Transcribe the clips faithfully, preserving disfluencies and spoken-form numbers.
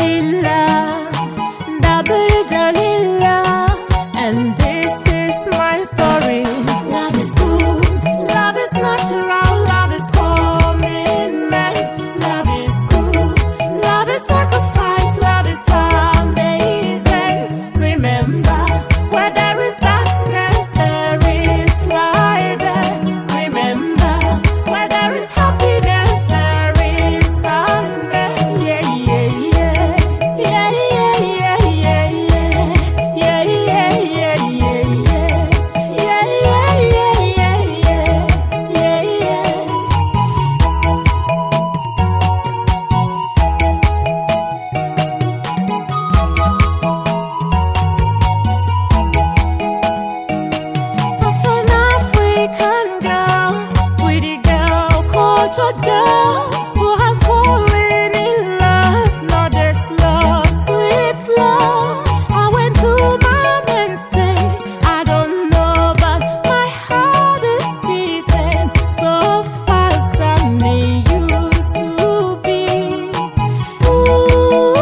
Jalila, Dabir Jalila, and this is my story. Love is good, love is natural, love is commitment, love is good, love is sacrifice, love is amazing. Remember, where there is darkness, there is light there. Remember, where there is happiness, there is sadness. Yeah, yeah, yeah. Yeah, yeah, yeah, yeah, yeah. Yeah, yeah, yeah, yeah, yeah. Yeah, yeah, yeah, yeah, yeah. Yeah, yeah. As an African girl, pretty girl, cultured girl, who has fallen in love, not this love, sweet love. I went to mom and said, I don't know, but my heart is beating so fast than it used to be. Ooh,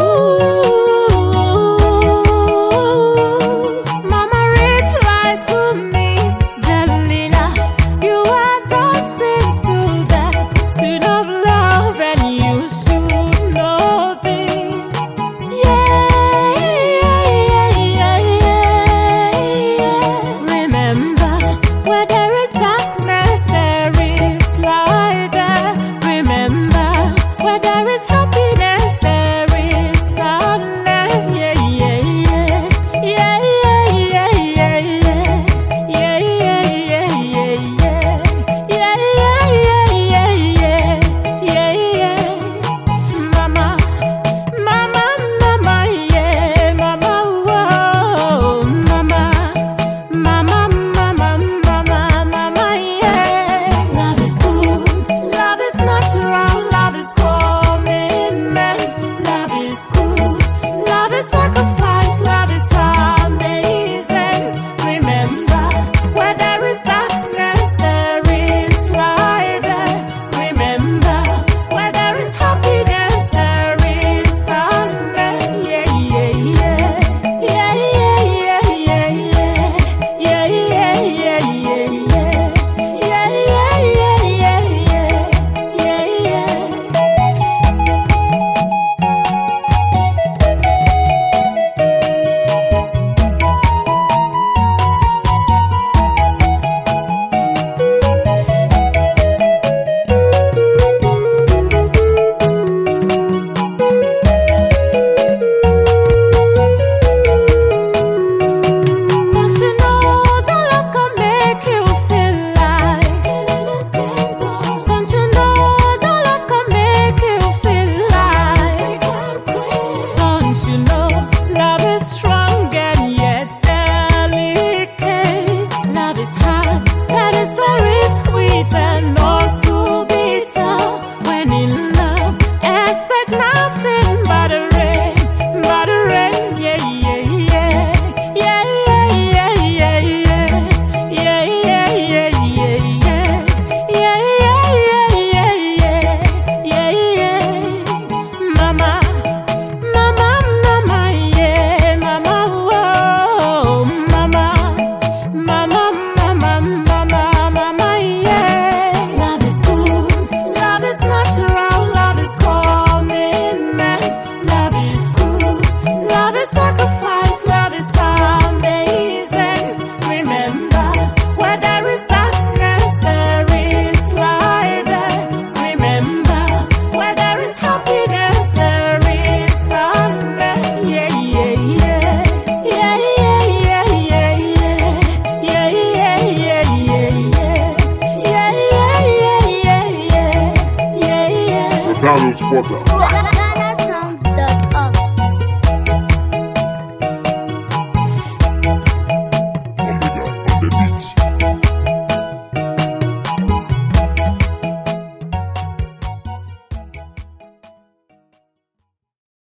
Mama replied to me, Jalila, you are dancing to that tune of love, and you should know this. Yeah, yeah, yeah, yeah, yeah. Remember, where there is darkness, there is light there. Remember, where there is happiness, there is sadness. Yeah, yeah, yeah. Yeah, yeah, yeah, yeah, yeah. Yeah, yeah, yeah, yeah, yeah. Yeah, yeah, yeah, yeah, yeah. Yeah, yeah. Mama, mama, mama, yeah. Mama, whoa. Mama, mama, mama, mama, mama, yeah. Love is good, love is natural, love is commitment, love is good, love is sacrifice, love is amazing. Remember, where there is darkness, there is light there. Remember, where there is happiness, there is sadness. Yeah, yeah, yeah. Yeah, yeah, yeah, yeah, yeah. Yeah, yeah, yeah, yeah, yeah. Yeah, yeah, yeah, yeah, yeah. Yeah, yeah. Don't you know that love can make you feel like Don't you know that love can make you feel like Don't you know